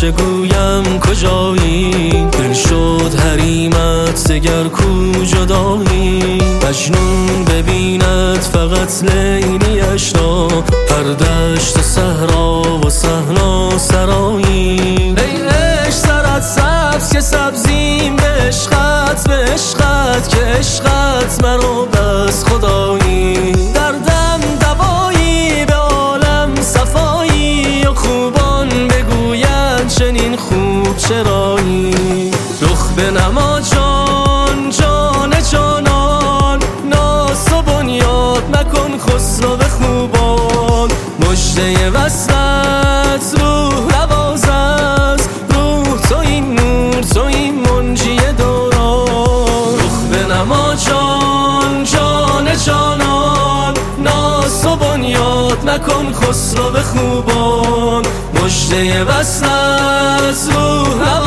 چه گویم کجایی؟ دل شد حریمت دگر کو جدایی؟ مجنون ببیند فقط لیلیش را، هر دشت و صحرا و صحرا سرایی. ای عشق سرت سبز که سبزیم به عشقت، به عشقت که عشقت مرا بس خدایی. دردم دوایی به عالم صفایی، و خوبان بگویند چنین خوب چرایی. رخ بنما جان جان جانان، ناز و بنیاد مکن خسرو خوبان. مژده وصلت روح نواز است، روح تو این نور تو این منجی دوران. رخ بنما جان جان جانان، ناز و بنیاد مکن خسرو خوبان. مژده وصلت روح نواز